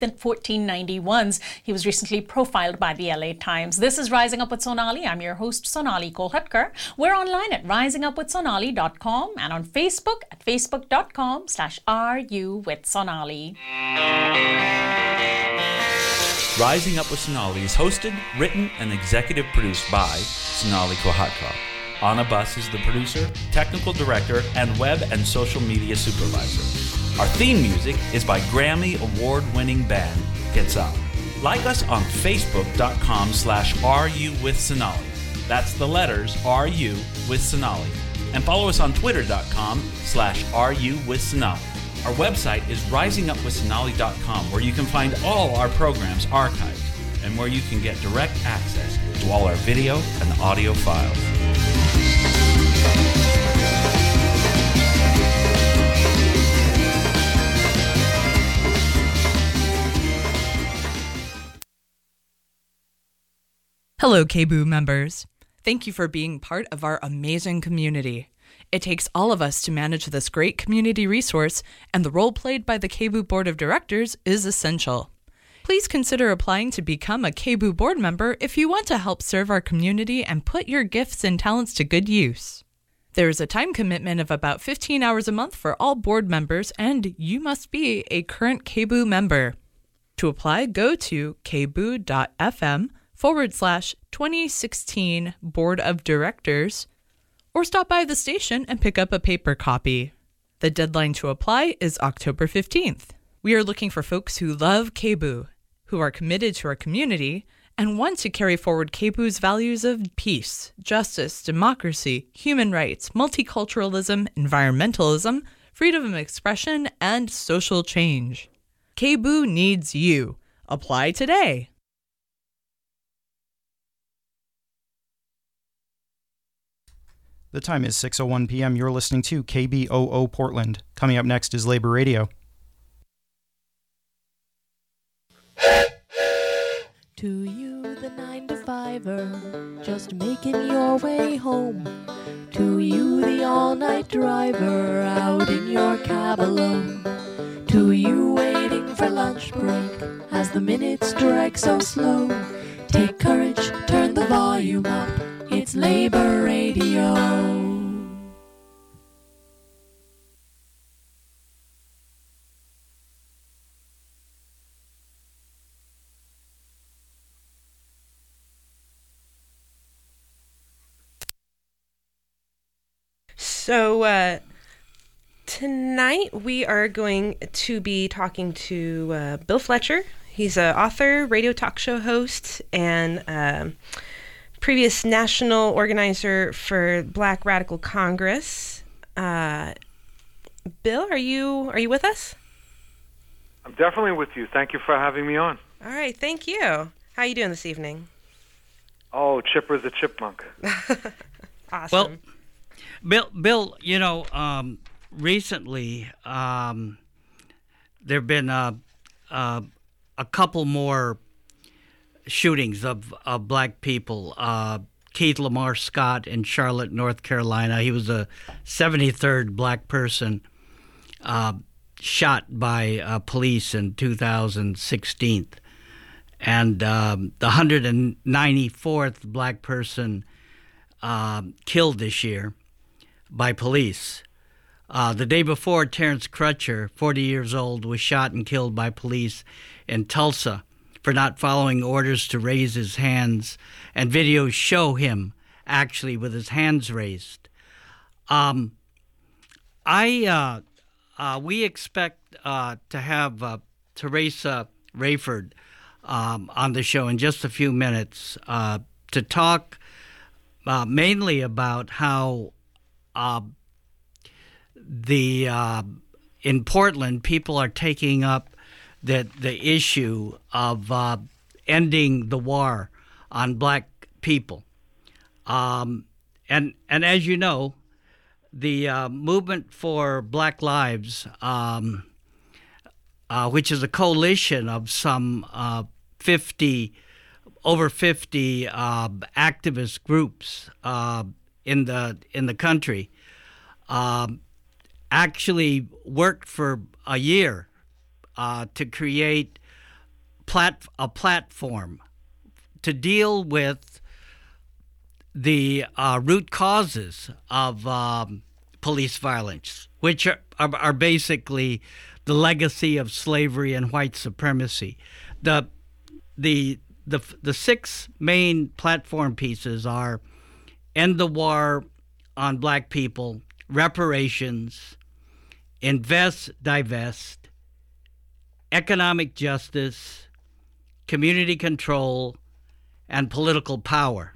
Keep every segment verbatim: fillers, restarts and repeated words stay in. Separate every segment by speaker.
Speaker 1: fourteen ninety-ones. He was recently profiled by the L A Times. This is Rising Up with Sonali. I'm your host, Sonali Kolhatkar. We're online at rising up with sonali dot com and on Facebook at facebook.com slash ru with Sonali.
Speaker 2: Rising Up with Sonali is hosted, written, and executive produced by Sonali Kolhatkar. Anna Buss is the producer, technical director, and web and social media supervisor. Our theme music is by Grammy Award-winning band Gets Up. Like us on facebook.com slash RU with Sonali. That's the letters R U with Sonali. And follow us on twitter.com slash RU with Sonali. Our website is rising up with sonali dot com, where you can find all our programs archived and where you can get direct access to all our video and audio files.
Speaker 3: Hello, K B O O members. Thank you for being part of our amazing community. It takes all of us to manage this great community resource, and the role played by the K B O O Board of Directors is essential. Please consider applying to become a K B O O board member if you want to help serve our community and put your gifts and talents to good use. There is a time commitment of about fifteen hours a month for all board members, and you must be a current K B O O member. To apply, go to kboo.fm forward slash 2016 Board of Directors, or stop by the station and pick up a paper copy. The deadline to apply is October fifteenth. We are looking for folks who love K B O O, who are committed to our community, and want to carry forward K B O O's values of peace, justice, democracy, human rights, multiculturalism, environmentalism, freedom of expression, and social change. K B O O needs you. Apply today.
Speaker 4: The time is six oh one p.m. You're listening to K B O O Portland. Coming up next is Labor Radio.
Speaker 5: To you, the nine to fiver, just making your way home. To you, the all-night driver, out in your cab alone. To you, waiting for lunch break, as the minutes drag so slow. Take courage, turn the volume up. It's Labor Radio.
Speaker 6: So uh, tonight we are going to be talking to uh, Bill Fletcher. He's an author, radio talk show host, and um, previous national organizer for Black Radical Congress. Uh, Bill, are you are you with us?
Speaker 7: I'm definitely with you. Thank you for having me on.
Speaker 6: All right, thank you. How are you doing this evening?
Speaker 7: Oh, chipper the chipmunk.
Speaker 6: Awesome.
Speaker 8: Well, Bill, Bill, you know, um, recently um, there have been uh, uh, a couple more shootings of, of black people. Uh, Keith Lamar Scott in Charlotte, North Carolina. He was a seventy-third black person uh, shot by uh, police in two thousand sixteen. And um, the one hundred ninety-fourth black person uh, killed this year by police. Uh, the day before, Terrence Crutcher, forty years old, was shot and killed by police in Tulsa for not following orders to raise his hands, and videos show him actually with his hands raised. Um, I uh, uh, we expect uh, to have uh, Teresa Rayford um, on the show in just a few minutes uh, to talk uh, mainly about how uh, the uh, in Portland people are taking up the the issue of uh, ending the war on black people, um, and and as you know, the uh, movement for Black Lives, um, uh, which is a coalition of some uh, fifty over fifty uh, activist groups uh, in the in the country, um, actually worked for a year Uh, to create plat- a platform to deal with the uh, root causes of um, police violence, which are, are, are basically the legacy of slavery and white supremacy. The the the the six main platform pieces are end the war on black people, reparations, invest, divest, economic justice, community control, and political power.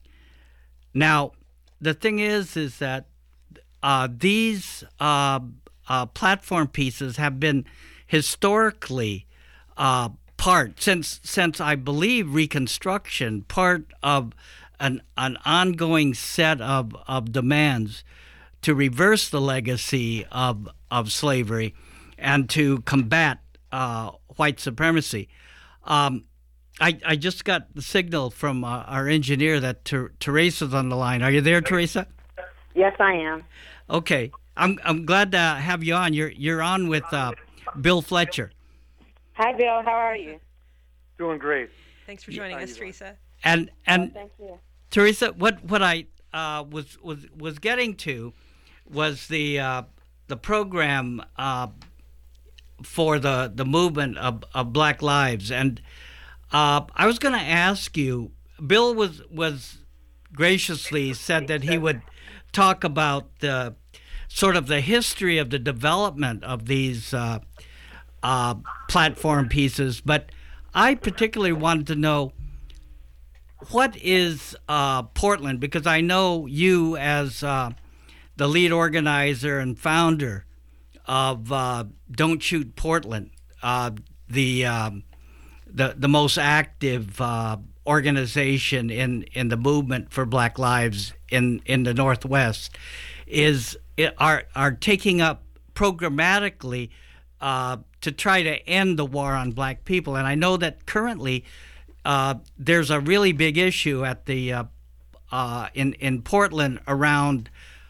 Speaker 8: Now, the thing is, is that uh, these uh, uh, platform pieces have been historically uh, part, since since I believe Reconstruction, part of an an ongoing set of, of demands to reverse the legacy of of slavery and to combat uh, white supremacy. Um, I, I just got the signal from uh, our engineer that Ter- Teresa's on the line. Are you there, Teresa?
Speaker 9: Yes, I am.
Speaker 8: Okay, I'm I'm glad to have you on. You're you're on with uh, Bill Fletcher.
Speaker 9: Hi, Bill. How are you?
Speaker 7: Doing great.
Speaker 6: Thanks for joining us, Teresa.
Speaker 8: And and
Speaker 9: Oh, thank you.
Speaker 8: Teresa, what what I uh, was was was getting to was the uh, the program uh, for the the movement of, of Black Lives, and uh, I was going to ask you. Bill was was graciously said that he would talk about the sort of the history of the development of these uh, uh, platform pieces, but I particularly wanted to know, what is uh, Portland? Because I know you as uh, the lead organizer and founder of uh, Don't Shoot Portland, uh, the, um, the the most active uh, organization in, in the movement for Black Lives in, in the Northwest, is are are taking up programmatically uh, to try to end the war on black people. And I know that currently uh, there's a really big issue at the uh, uh, in in Portland around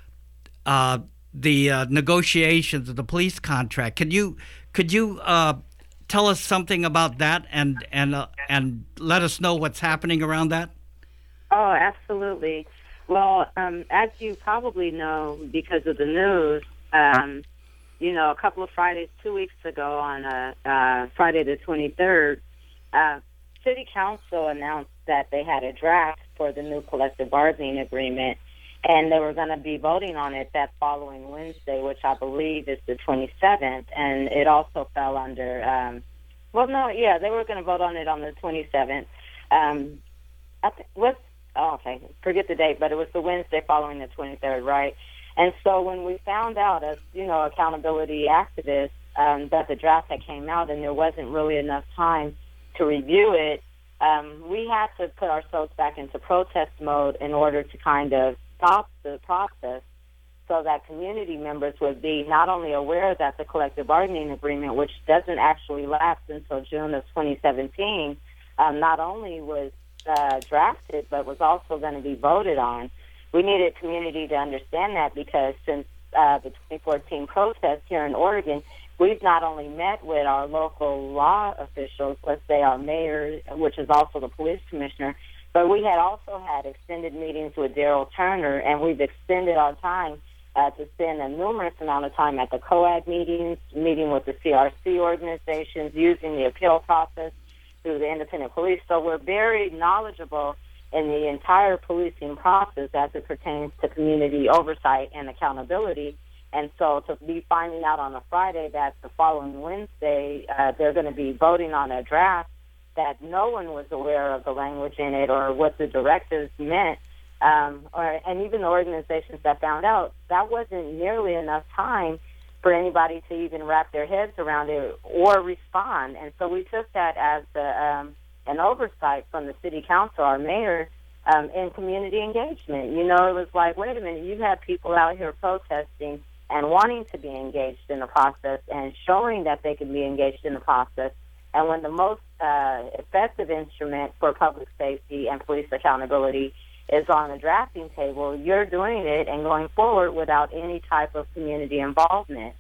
Speaker 8: uh, the uh, negotiations of the police contract. Could you could you uh, tell us something about that and and uh, and let us know what's happening around that?
Speaker 9: Oh, absolutely. Well, um, as you probably know because of the news, um, you know, a couple of Fridays, two weeks ago on uh, uh, Friday the twenty-third, uh, City Council announced that they had a draft for the new collective bargaining agreement, and they were going to be voting on it that following Wednesday, which I believe is the twenty-seventh, and it also fell under, um, well, no, yeah, they were going to vote on it on the twenty-seventh. Um, I th- what's, oh, okay, forget the date, but it was the Wednesday following the twenty-third, right? And so when we found out as, you know, accountability activists, um, that the draft had came out and there wasn't really enough time to review it, um, we had to put ourselves back into protest mode in order to kind of stop the process so that community members would be not only aware that the collective bargaining agreement, which doesn't actually last until June of twenty seventeen, um, not only was uh, drafted but was also going to be voted on. We needed community to understand that because since uh, the twenty fourteen protests here in Oregon, we've not only met with our local law officials, let's say our mayor, which is also the police commissioner, but we had also had extended meetings with Daryl Turner, and we've extended our time uh, to spend a numerous amount of time at the COAG meetings, meeting with the C R C organizations, using the appeal process through the independent police. So we're very knowledgeable in the entire policing process as it pertains to community oversight and accountability. And so to be finding out on a Friday that the following Wednesday uh, they're going to be voting on a draft that no one was aware of the language in it or what the directives meant, um, or and even the organizations that found out, that wasn't nearly enough time for anybody to even wrap their heads around it or respond. And so we took that as a, um, an oversight from the city council, our mayor, um, in community engagement. You know, it was like, wait a minute, you've had people out here protesting and wanting to be engaged in the process and showing that they can be engaged in the process. And when the most uh, effective instrument for public safety and police accountability is on the drafting table, you're doing it and going forward without any type of community involvement.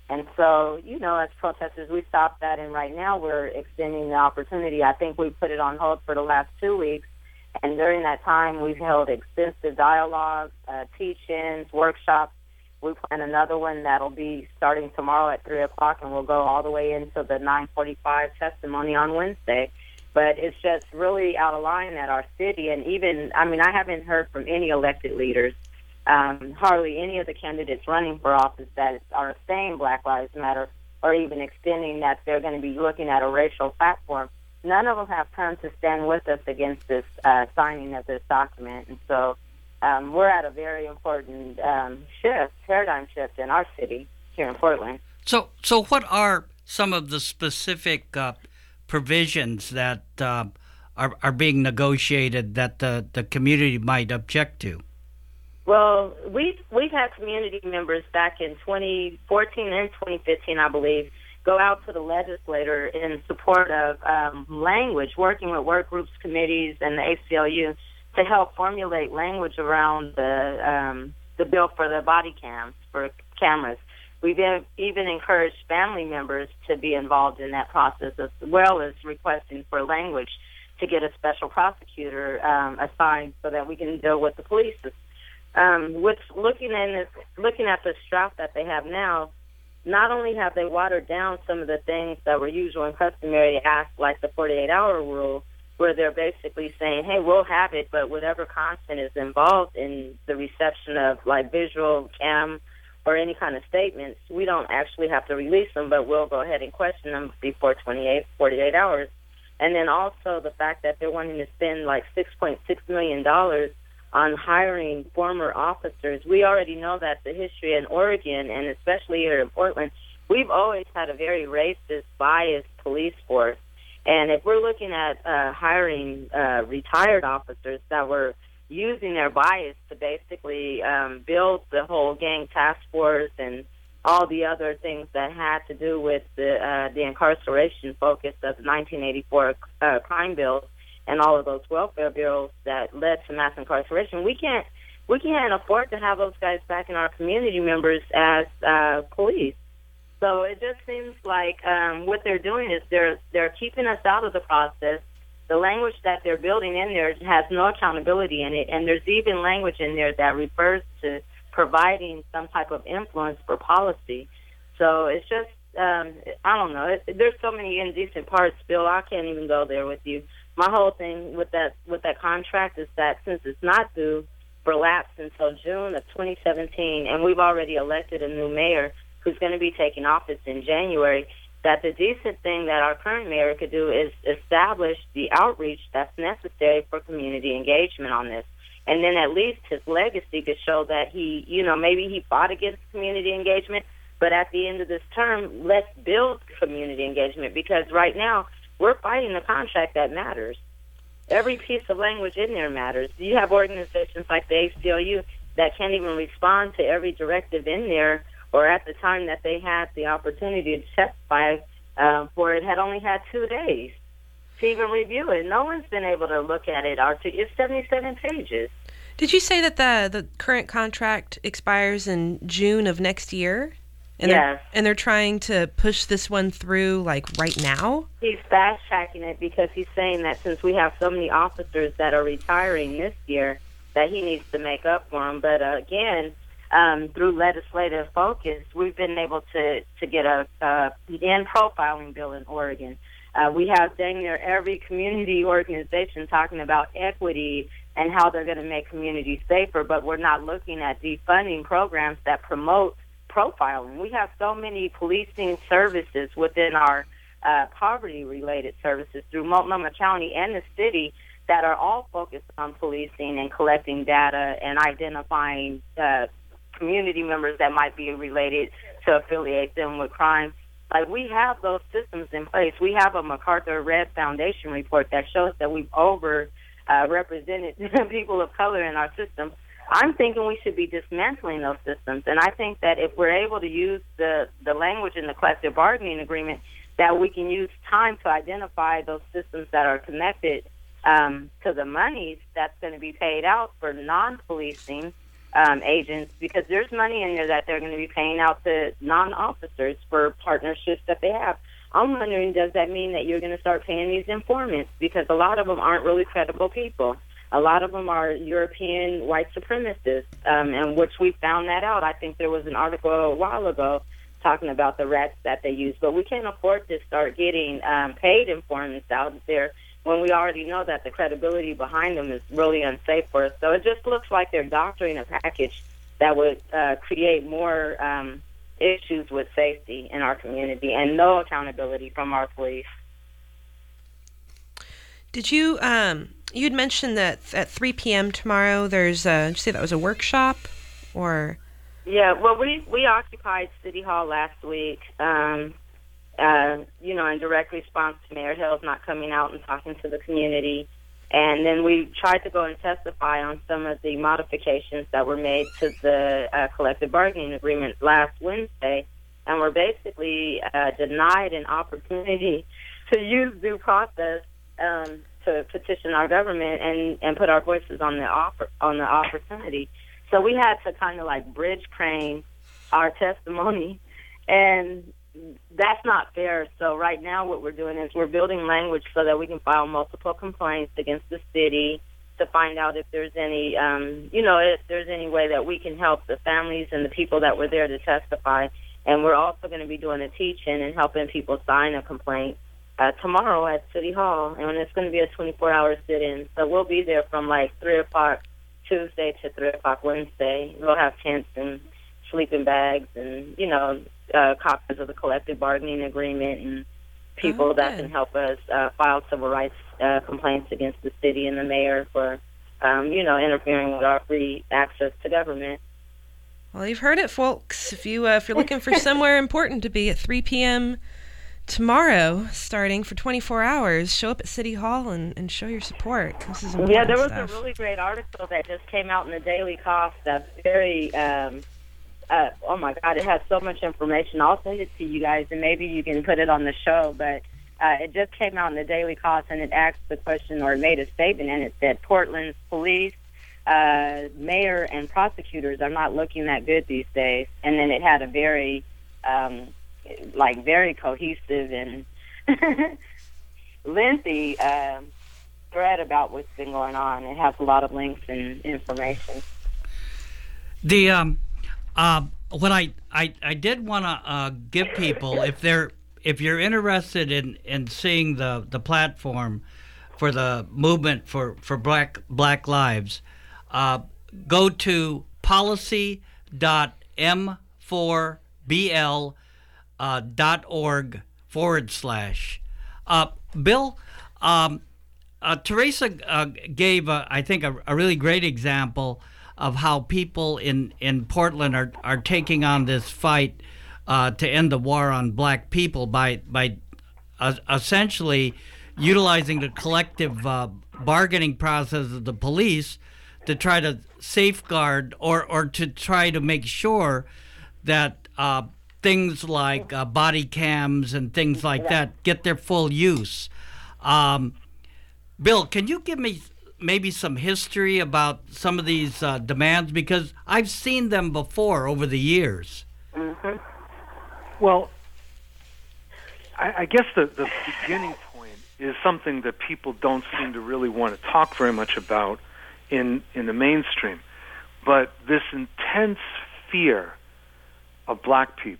Speaker 9: And so, you know, as protesters, we stopped that, and right now we're extending the opportunity. I think we put it on hold for the last two weeks, and during that time, we've held extensive dialogues, uh, teach-ins, workshops. We plan another one that'll be starting tomorrow at three o'clock, and we'll go all the way into the nine forty-five testimony on Wednesday. But it's just really out of line at our city, and even, I mean, I haven't heard from any elected leaders, um, hardly any of the candidates running for office that are saying Black Lives Matter or even extending that they're going to be looking at a racial platform. None of them have come to stand with us against this uh, signing of this document. And so um, we're at a very important um, shift, paradigm shift in our city here in Portland.
Speaker 8: So, so what are some of the specific uh, provisions that uh, are, are being negotiated that the, the community might object to?
Speaker 9: Well, we've, we've had community members back in twenty fourteen and twenty fifteen, I believe, go out to the legislator in support of um, language, working with work groups, committees, and the A C L U to help formulate language around the um, the bill for the body cams, for cameras. We've even encouraged family members to be involved in that process, as well as requesting for language to get a special prosecutor um, assigned so that we can deal with the police. Um, with looking at this, looking at the draft that they have now, not only have they watered down some of the things that were usual and customary acts, like the forty-eight hour rule, where they're basically saying, hey, we'll have it, but whatever content is involved in the reception of, like, visual, cam, or any kind of statements, we don't actually have to release them, but we'll go ahead and question them before twenty-eight, forty-eight hours. And then also the fact that they're wanting to spend, like, six point six million dollars on hiring former officers. We already know that the history in Oregon, and especially here in Portland, we've always had a very racist, biased police force. And if we're looking at uh, hiring uh, retired officers that were using their bias to basically um, build the whole gang task force and all the other things that had to do with the, uh, the incarceration focus of the nineteen eighty-four uh, crime bills, and all of those welfare bills that led to mass incarceration, we can't we can't afford to have those guys back in our community members as uh, police. So it just seems like um, what they're doing is they're they're keeping us out of the process. The language that they're building in there has no accountability in it, and there's even language in there that refers to providing some type of influence for policy. So it's just, um, I don't know. It, there's so many indecent parts, Bill. I can't even go there with you. My whole thing with that with that contract is that since it's not due for lapse until June of twenty seventeen, and we've already elected a new mayor who's going to be taking office in January, that the decent thing that our current mayor could do is establish the outreach that's necessary for community engagement on this. And then at least his legacy could show that he, you know, maybe he fought against community engagement, but at the end of this term, let's build community engagement, because right now, we're fighting the contract that matters. Every piece of language in there matters. You have organizations like the A C L U that can't even respond to every directive in there, or at the time that they had the opportunity to testify uh, for it, had only had two days to even review it. No one's been able to look at it. It's seventy-seven pages.
Speaker 6: Did you say that the, the current contract expires in June of next year? And
Speaker 9: yes.
Speaker 6: They're, and they're trying to push this one through, like, right now?
Speaker 9: He's fast-tracking it because he's saying that since we have so many officers that are retiring this year, that he needs to make up for them. But, uh, again, um, through legislative focus, we've been able to, to get a uh, end profiling bill in Oregon. Uh, we have dang near every community organization talking about equity and how they're going to make communities safer, but we're not looking at defunding programs that promote profiling. We have so many policing services within our uh, poverty-related services through Multnomah County and the city that are all focused on policing and collecting data and identifying uh, community members that might be related to affiliate them with crime. Like, we have those systems in place. We have a MacArthur Red Foundation report that shows that we've over uh, represented people of color in our system. I'm thinking we should be dismantling those systems, and I think that if we're able to use the, the language in the collective bargaining agreement, that we can use time to identify those systems that are connected um, to the monies that's going to be paid out for non-policing um, agents, because there's money in there that they're going to be paying out to non-officers for partnerships that they have. I'm wondering, does that mean that you're going to start paying these informants? Because a lot of them aren't really credible people. A lot of them are European white supremacists, um, and which we found that out. I think there was an article a while ago talking about the rats that they use. But we can't afford to start getting um, paid informants out there when we already know that the credibility behind them is really unsafe for us. So it just looks like they're doctoring a package that would uh, create more um, issues with safety in our community and no accountability from our police.
Speaker 6: Did you, um, you'd mentioned that at three p.m. tomorrow there's, a, did you say that was a workshop or?
Speaker 9: Yeah, well, we, we occupied City Hall last week, um, uh, you know, in direct response to Mayor Hill's not coming out and talking to the community. And then we tried to go and testify on some of the modifications that were made to the uh, collective bargaining agreement last Wednesday, and were basically uh, denied an opportunity to use due process um, to petition our government and, and put our voices on the offer, on the opportunity. So we had to kind of like bridge crane our testimony, and that's not fair. So right now what we're doing is we're building language so that we can file multiple complaints against the city to find out if there's any, um, you know, if there's any way that we can help the families and the people that were there to testify. And we're also going to be doing a teach-in and helping people sign a complaint uh, tomorrow at City Hall. And it's going to be a twenty-four hour sit-in. So we'll be there from like three o'clock Tuesday to three o'clock Wednesday. We'll have tents and sleeping bags and, you know, uh, copies of the collective bargaining agreement and people oh, that can help us uh, file civil rights uh, complaints against the city and the mayor for, um, you know, interfering with our free access to government.
Speaker 6: Well, you've heard it, folks. If, you, uh, if you're looking for somewhere important to be at three p.m. tomorrow, starting for twenty-four hours, show up at City Hall and, and show your support. This is important
Speaker 9: Yeah, there was
Speaker 6: stuff.
Speaker 9: a really great article that just came out in the Daily Kos that's very, um, uh, oh my God, it has so much information. I'll send it to you guys, and maybe you can put it on the show. But uh, it just came out in the Daily Kos, and it asked the question, or it made a statement, and it said Portland's police, uh, mayor, and prosecutors are not looking that good these days. And then it had a very... Um, like very cohesive and lengthy uh, thread about what's been going on. It has a lot of links and information.
Speaker 8: The um, uh, what I, I, I did want to uh, give people, if they're if you're interested in, in seeing the, the platform for the movement for, for Black Black Lives, uh, go to policy dot m four b l Uh, dot org forward slash. Uh, Bill, um, uh, Teresa uh, gave, uh, I think, a, a really great example of how people in, in Portland are, are taking on this fight uh, to end the war on black people by, by uh, essentially utilizing the collective uh, bargaining process of the police to try to safeguard or, or to try to make sure that uh, things like uh, body cams and things like that get their full use. Um, Bill, can you give me maybe some history about some of these uh, demands? Because I've seen them before over the years.
Speaker 9: Mm-hmm.
Speaker 7: Well, I, I guess the, the beginning point is something that people don't seem to really want to talk very much about in, in the mainstream. But this intense fear of black people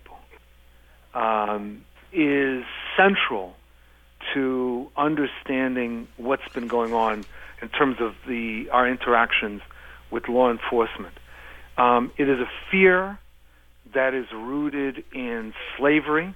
Speaker 7: um, is central to understanding what's been going on in terms of the our interactions with law enforcement. Um, it is a fear that is rooted in slavery,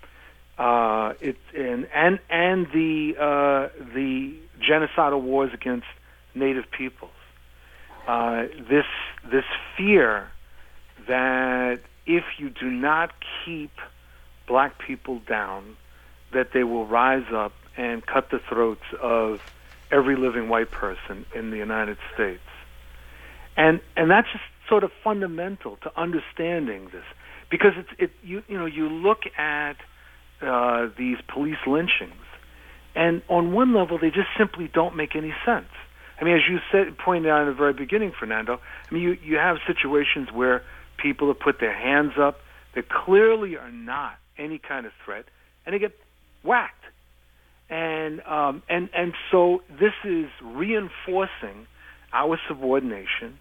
Speaker 7: uh, it, and and and the uh, the genocidal wars against Native peoples. Uh, this this fear that if you do not keep black people down, that they will rise up and cut the throats of every living white person in the United States. And and that's just sort of fundamental to understanding this, because it's it you you know you look at uh, these police lynchings, and on one level they just simply don't make any sense. I mean, as you said, pointed out in the very beginning, Fernando, I mean, you, you have situations where people have put their hands up that clearly are not any kind of threat, and they get whacked. And um, and and so this is reinforcing our subordination,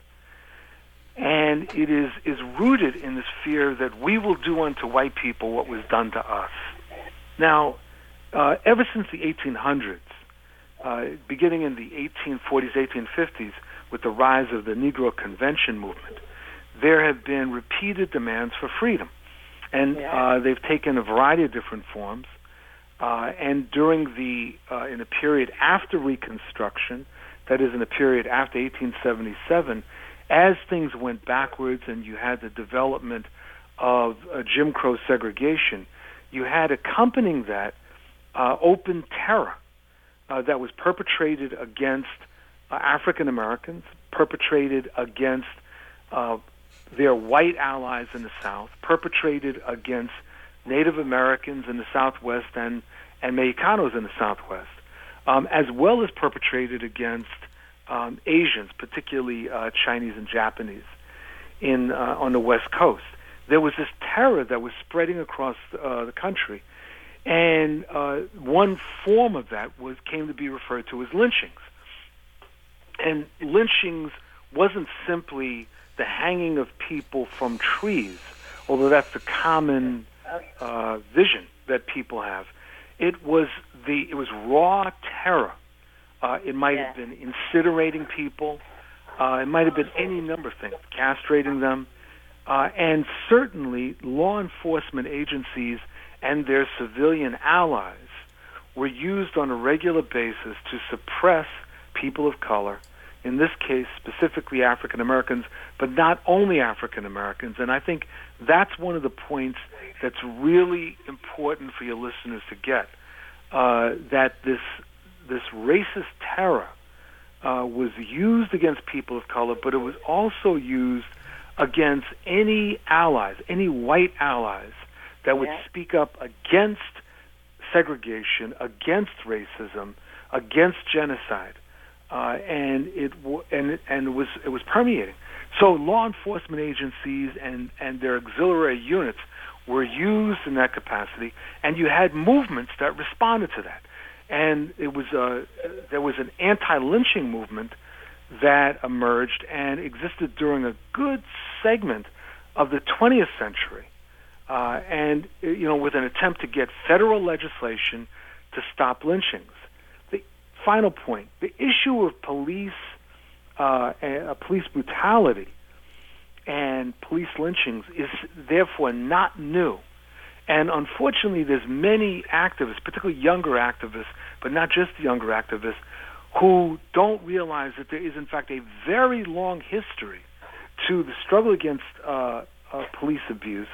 Speaker 7: and it is, is rooted in this fear that we will do unto white people what was done to us. Now, uh, ever since the eighteen hundreds, uh, beginning in the eighteen forties, eighteen fifties, with the rise of the Negro Convention movement, there have been repeated demands for freedom. And uh, they've taken a variety of different forms. Uh, and during the, uh, in the period after Reconstruction, that is in the period after eighteen seventy-seven, as things went backwards and you had the development of uh, Jim Crow segregation, you had accompanying that uh, open terror uh, that was perpetrated against uh, African Americans, perpetrated against uh, their white allies in the South, perpetrated against Native Americans in the Southwest and, and Mexicanos in the Southwest, um, as well as perpetrated against um, Asians, particularly uh, Chinese and Japanese, in uh, on the West Coast. There was this terror that was spreading across uh, the country, and uh, one form of that was came to be referred to as lynchings. And lynchings wasn't simply the hanging of people from trees, although that's the common uh, vision that people have. It was the it was raw terror. Uh, it might yeah. have been incinerating people. Uh, it might have been any number of things, castrating them, uh, and certainly law enforcement agencies and their civilian allies were used on a regular basis to suppress people of color, in this case specifically African Americans, but not only African Americans. And I think that's one of the points that's really important for your listeners to get, uh, that this this racist terror uh, was used against people of color, but it was also used against any allies, any white allies that would yeah. speak up against segregation, against racism, against genocide. Uh, and it w- and it, and it was it was permeating. So law enforcement agencies and, and their auxiliary units were used in that capacity, and you had movements that responded to that. And it was uh, there was an anti-lynching movement that emerged and existed during a good segment of the twentieth century, uh, and you know, with an attempt to get federal legislation to stop lynchings. Final point: the issue of police, uh, uh, police brutality, and police lynchings is therefore not new. And unfortunately, there's many activists, particularly younger activists, but not just younger activists, who don't realize that there is, in fact, a very long history to the struggle against uh, uh, police abuse.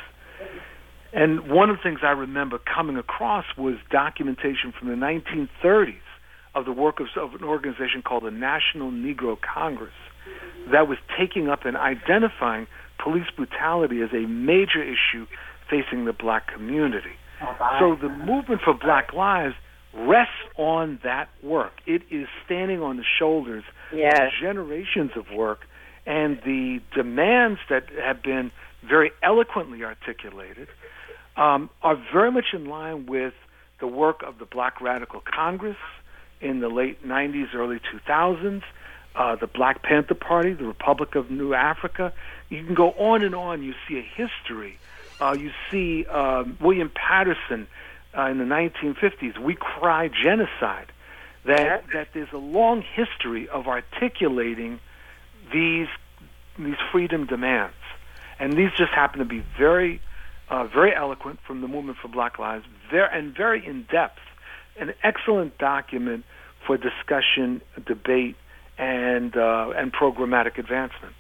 Speaker 7: And one of the things I remember coming across was documentation from the nineteen thirties of the work of, of an organization called the National Negro Congress that was taking up and identifying police brutality as a major issue facing the black community. Okay. So the movement for Black Lives rests on that work. It is standing on the shoulders yes. of generations of work, and the demands that have been very eloquently articulated um, are very much in line with the work of the Black Radical Congress in the late nineties, early two thousands, uh, the Black Panther Party, the Republic of New Africa. You can go on and on. You see a history. Uh, you see um, William Patterson uh, in the nineteen fifties, We Cry Genocide. That that there's a long history of articulating these these freedom demands, and these just happen to be very uh, very eloquent from the Movement for Black Lives, very and very in depth. An excellent document for discussion, debate, and uh, and programmatic advancement.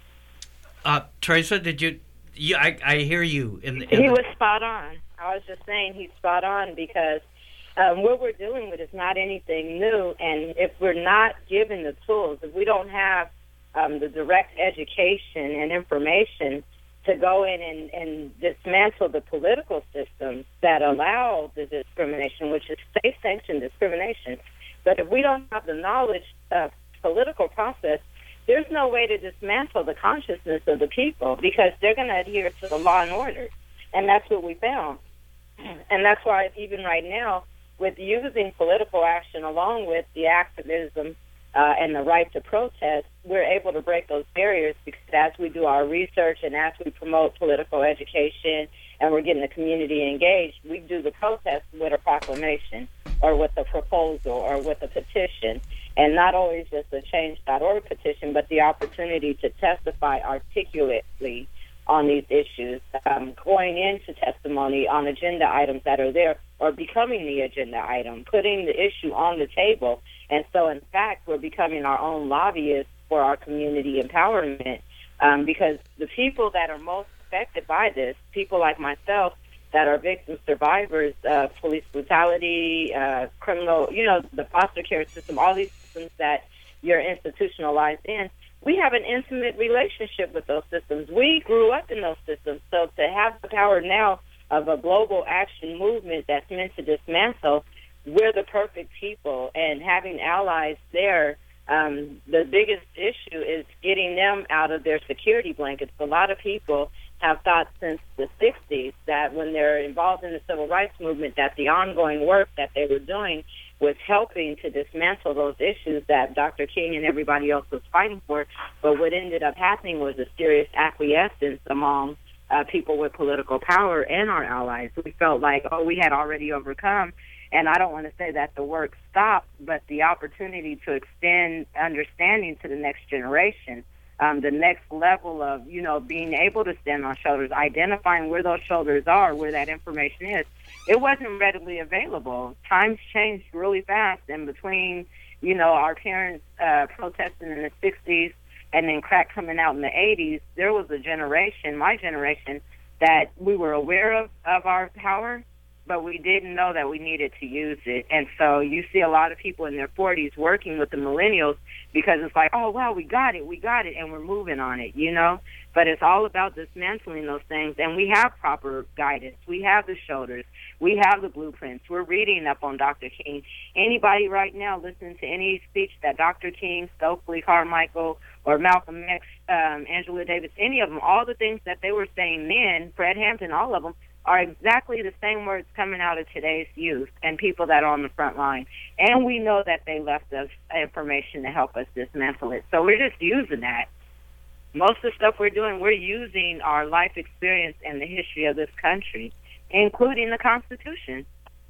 Speaker 8: Uh, Teresa, did you? you I, I hear you. In, the,
Speaker 9: in
Speaker 8: he
Speaker 9: the... was spot on. I was just saying he's spot on because um, what we're dealing with is not anything new, and if we're not given the tools, if we don't have um, the direct education and information to go in and, and dismantle the political systems that allow the discrimination, which is state-sanctioned discrimination. But if we don't have the knowledge uh, political process, there's no way to dismantle the consciousness of the people because they're going to adhere to the law and order. And that's what we found. And that's why even right now, with using political action along with the activism uh, and the right to protest, we're able to break those barriers because as we do our research and as we promote political education and we're getting the community engaged, we do the protest with a proclamation or with a proposal or with a petition, and not always just a change dot org petition, but the opportunity to testify articulately on these issues, um, going into testimony on agenda items that are there or becoming the agenda item, putting the issue on the table. And so, in fact, we're becoming our own lobbyists for our community empowerment um, because the people that are most affected by this, people like myself that are victim survivors of police brutality, uh, criminal, you know, the foster care system, all these systems that you're institutionalized in, we have an intimate relationship with those systems. We grew up in those systems. So to have the power now of a global action movement that's meant to dismantle, we're the perfect people. And having allies there, um, the biggest issue is getting them out of their security blankets. A lot of people have thought since the sixties that when they're involved in the civil rights movement that the ongoing work that they were doing was helping to dismantle those issues that Doctor King and everybody else was fighting for. But what ended up happening was a serious acquiescence among uh, people with political power and our allies. We felt like, oh, we had already overcome. And I don't want to say that the work stopped, but the opportunity to extend understanding to the next generation, um, the next level of, you know, being able to stand on shoulders, identifying where those shoulders are, where that information is. It wasn't readily available. Times changed really fast, and between, you know, our parents uh, protesting in the sixties and then crack coming out in the eighties, there was a generation, my generation, that we were aware of, of our power, but we didn't know that we needed to use it. And so you see a lot of people in their forties working with the millennials because it's like, oh, wow, we got it, we got it, and we're moving on it, you know? But it's all about dismantling those things, and we have proper guidance. We have the shoulders. We have the blueprints. We're reading up on Doctor King. Anybody right now listening to any speech that Doctor King, Stokely Carmichael, or Malcolm X, um, Angela Davis, any of them, all the things that they were saying then, Fred Hampton, all of them, are exactly the same words coming out of today's youth and people that are on the front line. And we know that they left us information to help us dismantle it. So we're just using that. Most of the stuff we're doing, we're using our life experience and the history of this country, including the Constitution.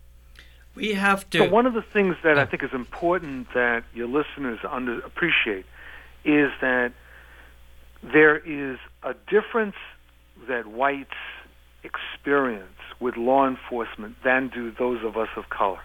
Speaker 8: We have to...
Speaker 7: So one of the things that I think is important that your listeners under appreciate is that there is a difference that whites experience with law enforcement than do those of us of color.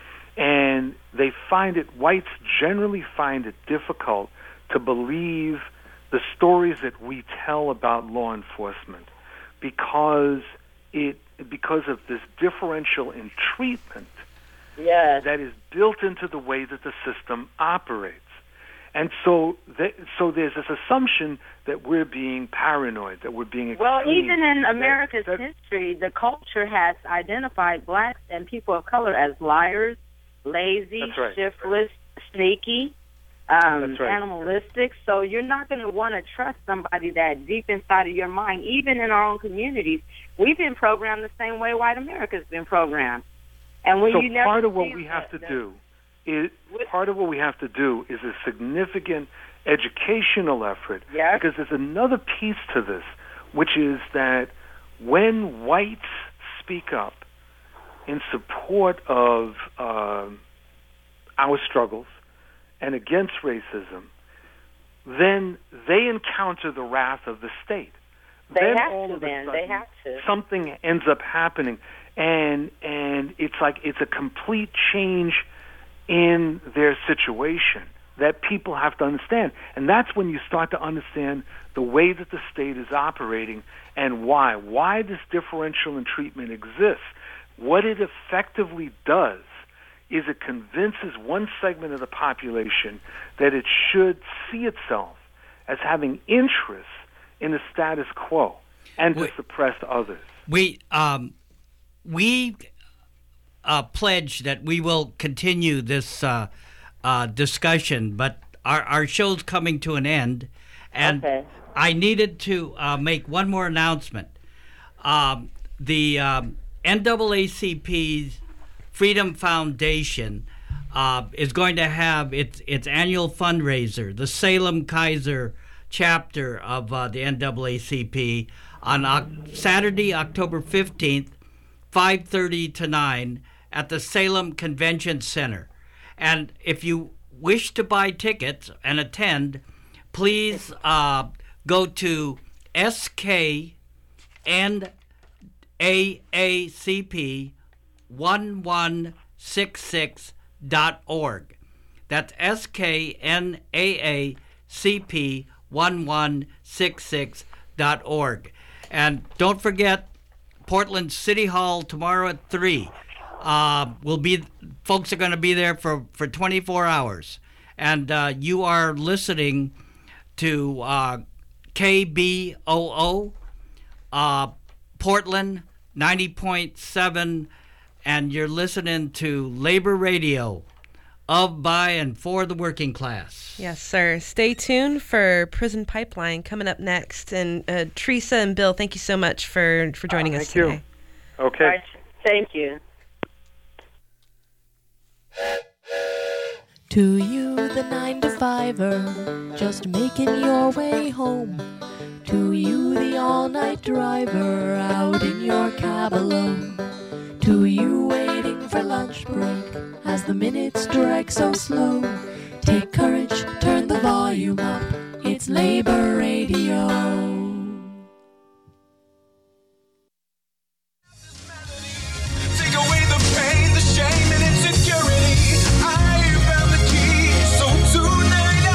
Speaker 7: And they find it, whites generally find it difficult to believe the stories that we tell about law enforcement because it because of this differential in treatment
Speaker 9: yes.
Speaker 7: that is built into the way that the system operates. And so th- so there's this assumption that we're being paranoid, that we're being extreme.
Speaker 9: Well, even in America's
Speaker 7: that, that,
Speaker 9: history, the culture has identified blacks and people of color as liars, lazy,
Speaker 7: right.
Speaker 9: shiftless, sneaky, um,
Speaker 7: right.
Speaker 9: animalistic. So you're not going to want to trust somebody that deep inside of your mind, even in our own communities, we've been programmed the same way white America's been programmed. And when
Speaker 7: so
Speaker 9: you never
Speaker 7: part of what
Speaker 9: see
Speaker 7: we
Speaker 9: that,
Speaker 7: have to
Speaker 9: that,
Speaker 7: do is part of what we have to do is a significant educational effort.
Speaker 9: Yes.
Speaker 7: Because there's another piece to this, which is that when whites speak up in support of uh, our struggles and against racism, then they encounter the wrath of the state.
Speaker 9: They
Speaker 7: then
Speaker 9: have
Speaker 7: all
Speaker 9: to
Speaker 7: of a
Speaker 9: then.
Speaker 7: sudden,
Speaker 9: They have to.
Speaker 7: something ends up happening, and and it's like it's a complete change in their situation that people have to understand. And that's when you start to understand the way that the state is operating and why. Why this differential in treatment exists. What it effectively does is it convinces one segment of the population that it should see itself as having interest in the status quo and to
Speaker 8: we,
Speaker 7: suppress others.
Speaker 8: We um, we uh, pledge that we will continue this uh, uh, discussion, but our our show's coming to an end, and
Speaker 9: Okay.
Speaker 8: I needed to uh, make one more announcement. Um, the um, N double A C P's Freedom Foundation uh, is going to have its its annual fundraiser, the Salem Kaiser chapter of uh, the N double A C P, on o- Saturday, October fifteenth, five thirty to nine at the Salem Convention Center. And if you wish to buy tickets and attend, please uh, go to S K N A A C P one one six six dot org. That's S K N A A C P one one six six dot org. And don't forget, Portland City Hall tomorrow at three. Uh, will be folks are going to be there for, for twenty-four hours. And uh, you are listening to uh, K B O O, uh, Portland ninety point seven, and you're listening to Labor Radio of, by, and for the working class.
Speaker 6: Yes, sir. Stay tuned for Prison Pipeline coming up next. And uh, Teresa and Bill, thank you so much for, for joining
Speaker 7: Uh,
Speaker 6: us
Speaker 7: thank you.
Speaker 6: today.
Speaker 7: Okay.
Speaker 9: All right. Thank you.
Speaker 5: To you, the nine to fiver, just making your way home. To you, the all-night driver, out in your cab alone. To you, waiting for lunch break, as the minutes drag so slow. Take courage, turn the volume up, it's Labor Radio.
Speaker 10: Take away the pain, the shame, and insecurity. I found the key, so tonight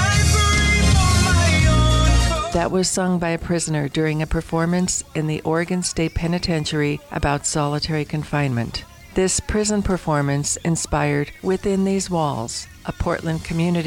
Speaker 10: I'm free for my own.
Speaker 11: That was sung by a prisoner during a performance in the Oregon State Penitentiary about solitary confinement. This prison performance inspired Within These Walls, a Portland community